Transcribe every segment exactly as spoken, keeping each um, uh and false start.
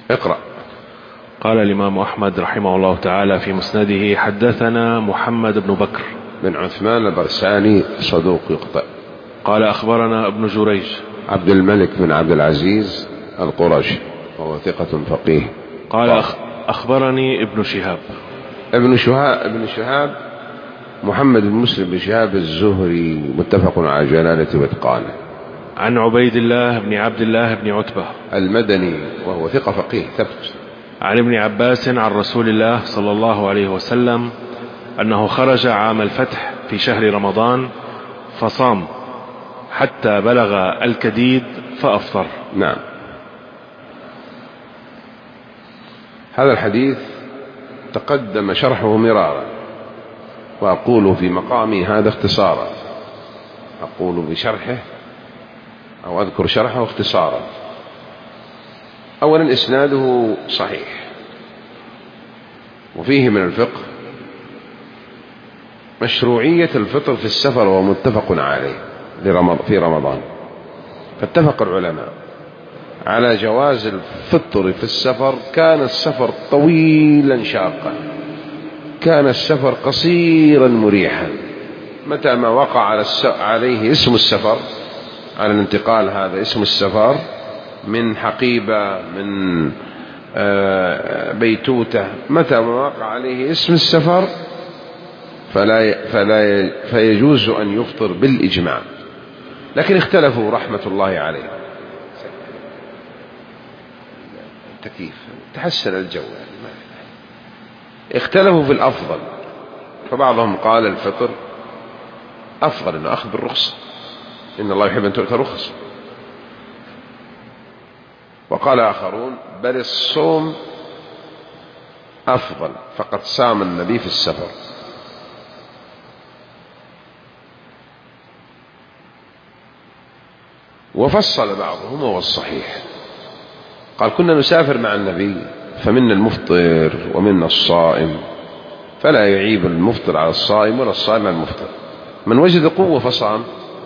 اقرأ. قال الإمام أحمد رحمه الله تعالى في مسنده: حدثنا محمد بن بكر بن عثمان البرساني صدوق يخطئ. قال أخبرنا ابن جريج عبد الملك بن عبد العزيز القرشي وهو ثقة فقيه. قال أخ أخبرني ابن شهاب ابن شهاب ابن شهاب محمد بن مسلم بن شهاب الزهري متفق على جلالة واتقانه. عن عبيد الله بن عبد الله بن عتبة المدني وهو ثقة فقيه ثبت. عن ابن عباس عن رسول الله صلى الله عليه وسلم أنه خرج عام الفتح في شهر رمضان فصام حتى بلغ الكديد فأفطر. نعم. هذا الحديث تقدم شرحه مرارا، وأقول في مقامي هذا اختصارا، أقول بشرحه أو أذكر شرحه اختصارا. أولا إسناده صحيح، وفيه من الفقه مشروعية الفطر في السفر ومتفق عليه في رمضان. فاتفق العلماء على جواز الفطر في السفر، كان السفر طويلا شاقا، كان السفر قصيرا مريحا، متى ما وقع على عليه اسم السفر، على الانتقال هذا اسم السفر، من حقيبة من بيتوتة، متى ما وقع عليه اسم السفر فلا فلا فيجوز أن يفطر بالإجماع. لكن اختلفوا رحمة الله عليه، التكييف تحسن الجو يعني، اختلفوا في الأفضل، فبعضهم قال الفطر أفضل أنه أخذ بالرخصة، إن الله يحب أن تؤتى رخص، وقال آخرون بل الصوم أفضل، فقد صام النبي في السفر. وفصل بعضهم وهو الصحيح، قال كنا نسافر مع النبي فمنا المفطر ومنا الصائم، فلا يعيب المفطر على الصائم ولا الصائم على المفطر. من وجد قوة فصام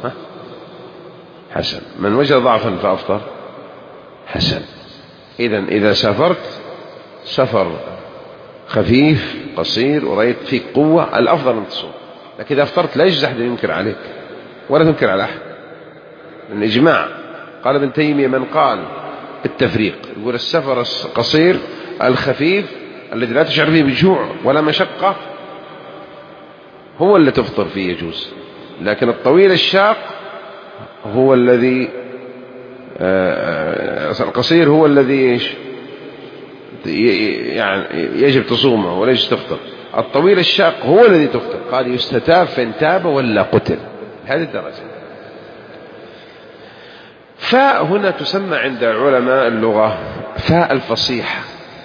حسن، من وجد ضعفا فأفطر حسن. إذن إذا سافرت سفر خفيف قصير ورأيت فيك قوة، الأفضل أن تصوم، لكن إذا أفطرت لا يجوز أحد ينكر عليك ولا تنكر على أحد. الإجماع قال ابن تيمية من قال التفريق، يقول السفر القصير الخفيف الذي لا تشعر فيه بجوع ولا مشقة هو اللي تفطر فيه يجوز، لكن الطويل الشاق هو الذي القصير هو الذي يعني يجب تصومه ولا يجب تفطر. الطويل الشاق هو الذي تفطر، قال يستتاب فإن تاب ولا قتل، هذه الدرجة. فاء هنا تسمى عند علماء اللغة فاء الفصيحة،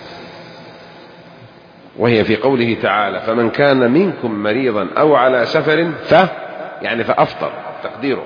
وهي في قوله تعالى فمن كان منكم مريضا أو على سفر ف يعني فأفطر، تقديره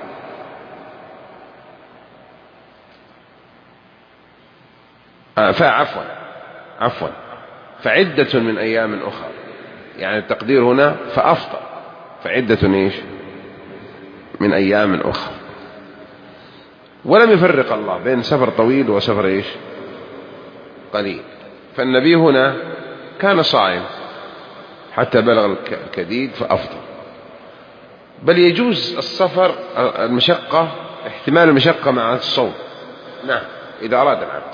آه فعفوا عفوا فعدة من أيام أخرى، يعني التقدير هنا فأفطر فعدة إيش من أيام أخرى. ولم يفرق الله بين سفر طويل وسفر إيش قليل. فالنبي هنا كان صائم حتى بلغ الكديد فأفطر. بل يجوز السفر المشقة، احتمال المشقة مع الصوم، نعم إذا أراد العبد،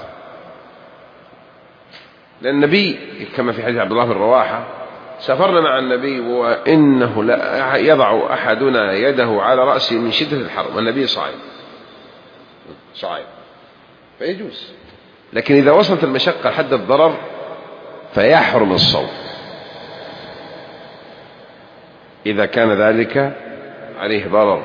لأن النبي كما في حديث عبد الله بن رواحة سافرنا مع النبي وإنه لا يضع أحدنا يده على رأسه من شدة الحر والنبي صائم صائم فيجوز. لكن إذا وصلت المشقة حد الضرر فيحرم الصوم إذا كان ذلك عليه ضرر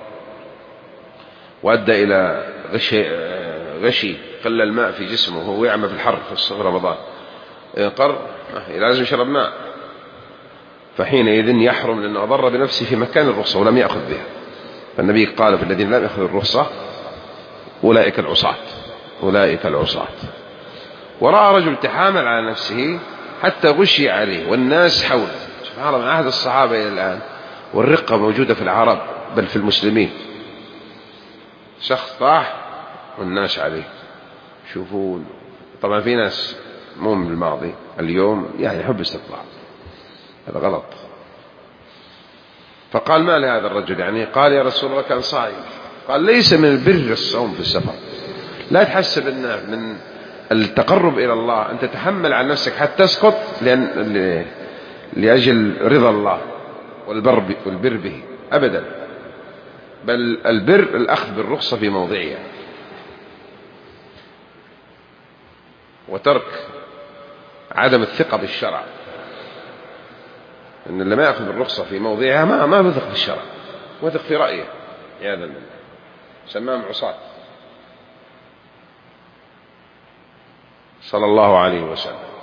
وأدى إلى غشي, غشي قل الماء في جسمه وهو يعمى في الحر في رمضان، قر لازم يشرب ماء، فحينئذ يحرم لأنه أضر بنفسه في مكان الرخصة ولم يأخذ بها. فالنبي قال في الذين لم يأخذوا الرخصة أولئك العصاة أولئك العصاة. ورأى رجل تحامل على نفسه حتى غشي عليه والناس حوله، سبحان الله، من عهد الصحابة إلى الآن والرقة موجودة في العرب بل في المسلمين. شخص طاح والناس عليه، شوفون طبعا في ناس مو من الماضي اليوم يعني يحب الاستطلاع، هذا غلط. فقال ما لهذا الرجل يعني؟ قال يا رسول الله كان صائم. قال ليس من البر الصوم في السفر، لا تحسب أنه من التقرب إلى الله أن تتحمل عن نفسك حتى تسقط لأن لأجل رضا الله والبر والبر به أبدا، بل البر الأخذ بالرخصة في موضعها وترك عدم الثقة بالشرع. إن اللي ما يأخذ بالرخصة في موضعها ما ما بثق بالشرع، وثق في رأيه عياذا بالله، سماهم عصاة. صلى الله عليه وسلم.